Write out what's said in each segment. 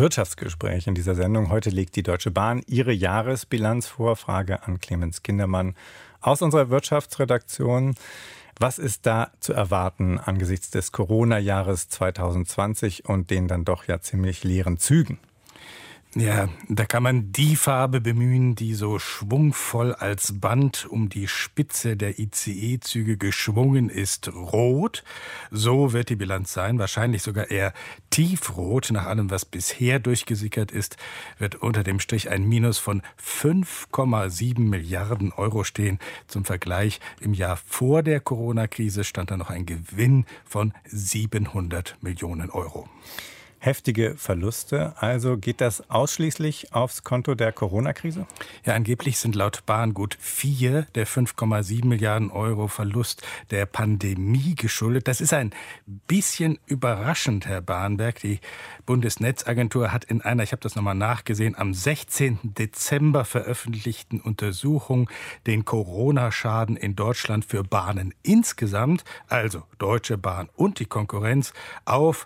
Wirtschaftsgespräch in dieser Sendung. Heute legt die Deutsche Bahn ihre Jahresbilanz vor. Frage an Clemens Kindermann aus unserer Wirtschaftsredaktion. Was ist da zu erwarten angesichts des Corona-Jahres 2020 und den dann doch ja ziemlich leeren Zügen? Ja, da kann man die Farbe bemühen, die so schwungvoll als Band um die Spitze der ICE-Züge geschwungen ist. Rot, so wird die Bilanz sein, wahrscheinlich sogar eher tiefrot. Nach allem, was bisher durchgesickert ist, wird unter dem Strich ein Minus von 5,7 Milliarden Euro stehen. Zum Vergleich, im Jahr vor der Corona-Krise stand da noch ein Gewinn von 700 Millionen Euro. Heftige Verluste. Also geht das ausschließlich aufs Konto der Corona-Krise? Ja, angeblich sind laut Bahn gut 4 der 5,7 Milliarden Euro Verlust der Pandemie geschuldet. Das ist ein bisschen überraschend, Herr Bahnberg. Die Bundesnetzagentur hat in einer, ich habe das nochmal nachgesehen, am 16. Dezember veröffentlichten Untersuchung den Corona-Schaden in Deutschland für Bahnen insgesamt, also Deutsche Bahn und die Konkurrenz, auf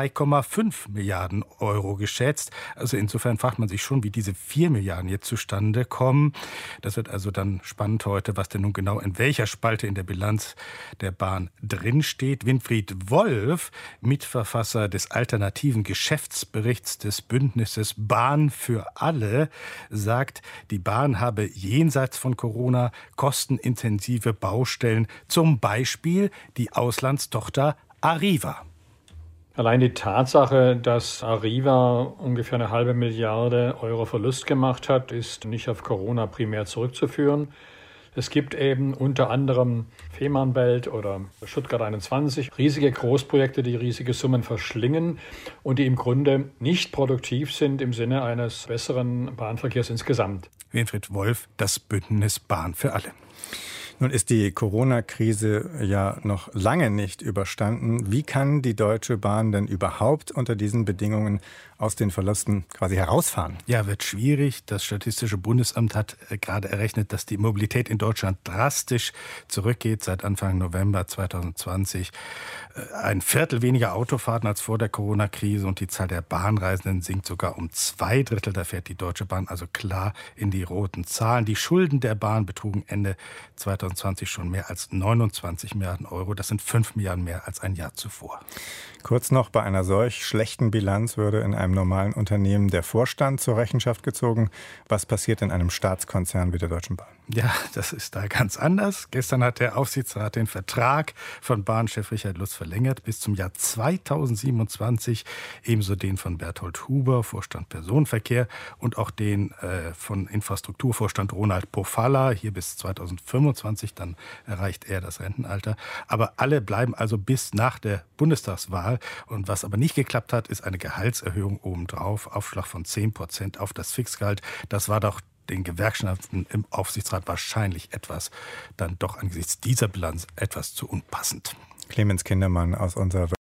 2,5 Milliarden Euro geschätzt. Also insofern fragt man sich schon, wie diese 4 Milliarden jetzt zustande kommen. Das wird also dann spannend heute, was denn nun genau in welcher Spalte in der Bilanz der Bahn drinsteht. Winfried Wolf, Mitverfasser des alternativen Geschäftsberichts des Bündnisses Bahn für alle, sagt, die Bahn habe jenseits von Corona kostenintensive Baustellen, zum Beispiel die Auslandstochter Arriva. Allein die Tatsache, dass Arriva ungefähr 0,5 Milliarde Euro Verlust gemacht hat, ist nicht auf Corona primär zurückzuführen. Es gibt eben unter anderem Fehmarnbelt oder Stuttgart 21 riesige Großprojekte, die riesige Summen verschlingen und die im Grunde nicht produktiv sind im Sinne eines besseren Bahnverkehrs insgesamt. Winfried Wolf, das Bündnis Bahn für alle. Nun ist die Corona-Krise ja noch lange nicht überstanden. Wie kann die Deutsche Bahn denn überhaupt unter diesen Bedingungen aus den Verlusten quasi herausfahren? Ja, wird schwierig. Das Statistische Bundesamt hat gerade errechnet, dass die Mobilität in Deutschland drastisch zurückgeht seit Anfang November 2020. Ein Viertel weniger Autofahrten als vor der Corona-Krise und die Zahl der Bahnreisenden sinkt sogar um 2/3. Da fährt die Deutsche Bahn also klar in die roten Zahlen. Die Schulden der Bahn betrugen Ende 2020 schon mehr als 29 Milliarden Euro. Das sind 5 Milliarden mehr als ein Jahr zuvor. Kurz noch, bei einer solch schlechten Bilanz würde in einem normalen Unternehmen der Vorstand zur Rechenschaft gezogen. Was passiert in einem Staatskonzern wie der Deutschen Bahn? Ja, das ist da ganz anders. Gestern hat der Aufsichtsrat den Vertrag von Bahnchef Richard Lutz verlängert bis zum Jahr 2027. Ebenso den von Berthold Huber, Vorstand Personenverkehr, und auch den von Infrastrukturvorstand Ronald Pofalla, hier bis 2025. Dann erreicht er das Rentenalter. Aber alle bleiben also bis nach der Bundestagswahl. Und was aber nicht geklappt hat, ist eine Gehaltserhöhung obendrauf. Aufschlag von 10% auf das Fixgehalt. Das war doch den Gewerkschaften im Aufsichtsrat wahrscheinlich dann doch angesichts dieser Bilanz etwas zu unpassend. Clemens Kindermann aus unserer